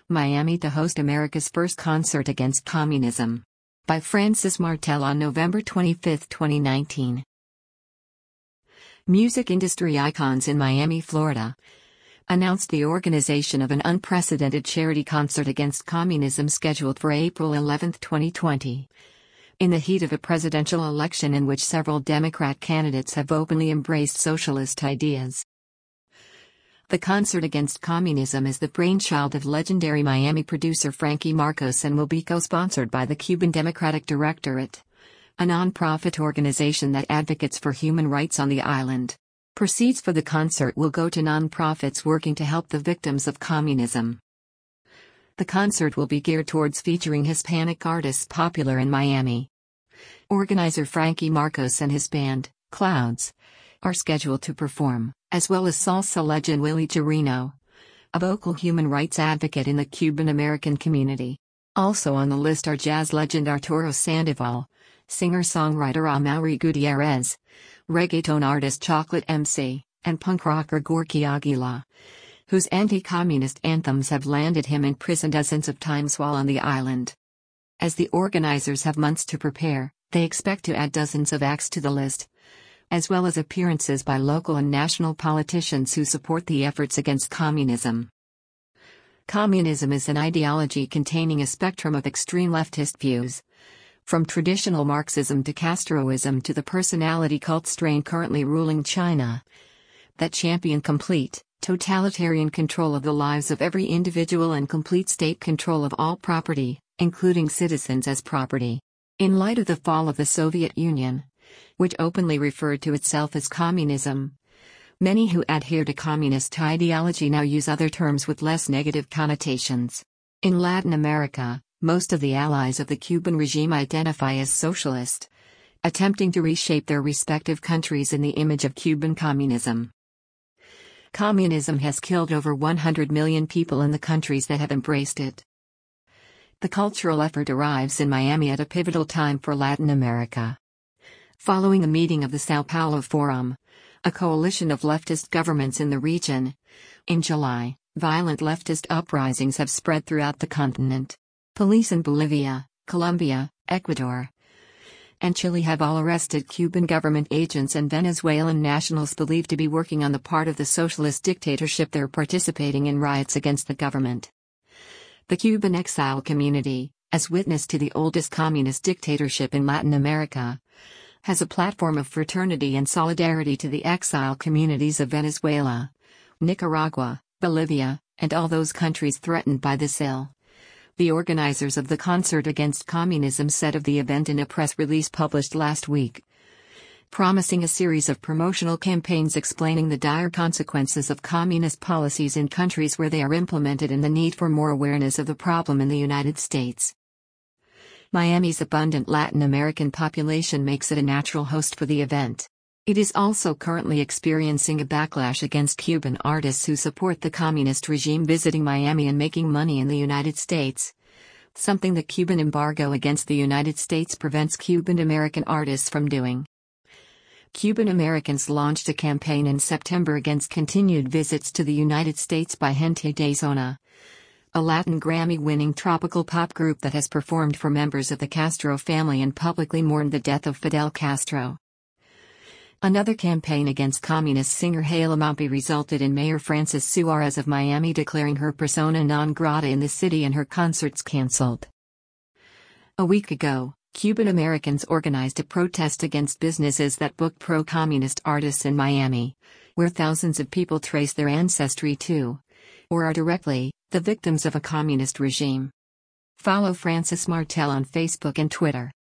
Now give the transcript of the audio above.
Miami to host America's first concert against communism. By Francis Martel on November 25, 2019. Music industry icons in Miami, Florida, announced the organization of an unprecedented charity concert against communism scheduled for April 11, 2020. In the heat of a presidential election in which several Democrat candidates have openly embraced socialist ideas. The concert against communism is the brainchild of legendary Miami producer Frankie Marcos and will be co-sponsored by the Cuban Democratic Directorate, a non-profit organization that advocates for human rights on the island. Proceeds for the concert will go to non-profits working to help the victims of communism. The concert will be geared towards featuring Hispanic artists popular in Miami. Organizer Frankie Marcos and his band, Clouds, are scheduled to perform, as well as salsa legend Willie Chirino, a vocal human rights advocate in the Cuban-American community. Also on the list are jazz legend Arturo Sandoval, singer-songwriter Amaury Gutierrez, reggaeton artist Chocolate MC, and punk rocker Gorky Aguila, whose anti-communist anthems have landed him in prison dozens of times while on the island. As the organizers have months to prepare, they expect to add dozens of acts to the list, as well as appearances by local and national politicians who support the efforts against communism. Communism is an ideology containing a spectrum of extreme leftist views, from traditional Marxism to Castroism to the personality cult strain currently ruling China, that champion complete, totalitarian control of the lives of every individual and complete state control of all property, including citizens as property. In light of the fall of the Soviet Union, which openly referred to itself as communism, many who adhere to communist ideology now use other terms with less negative connotations. In Latin America, most of the allies of the Cuban regime identify as socialist, attempting to reshape their respective countries in the image of Cuban communism. Communism has killed over 100 million people in the countries that have embraced it. The cultural effort arrives in Miami at a pivotal time for Latin America. Following the meeting of the Sao Paulo Forum, a coalition of leftist governments in the region, in July, violent leftist uprisings have spread throughout the continent. Police in Bolivia, Colombia, Ecuador, and Chile have all arrested Cuban government agents and Venezuelan nationals believed to be working on the part of the socialist dictatorship. They're participating in riots against the government. The Cuban exile community, as witness to the oldest communist dictatorship in Latin America, has a platform of fraternity and solidarity to the exile communities of Venezuela, Nicaragua, Bolivia, and all those countries threatened by this ill. The organizers of the concert against communism said of the event in a press release published last week, promising a series of promotional campaigns explaining the dire consequences of communist policies in countries where they are implemented and the need for more awareness of the problem in the United States. Miami's abundant Latin American population makes it a natural host for the event. It is also currently experiencing a backlash against Cuban artists who support the communist regime visiting Miami and making money in the United States, something the Cuban embargo against the United States prevents Cuban American artists from doing. Cuban Americans launched a campaign in September against continued visits to the United States by Gente de Zona, a Latin Grammy-winning tropical pop group that has performed for members of the Castro family and publicly mourned the death of Fidel Castro. Another campaign against communist singer Haile Mampi resulted in Mayor Frances Suarez of Miami declaring her persona non grata in the city and her concerts canceled. A week ago, Cuban Americans organized a protest against businesses that booked pro-communist artists in Miami, where thousands of people trace their ancestry to, or are directly, the victims of a communist regime. Follow Francis Martel on Facebook and Twitter.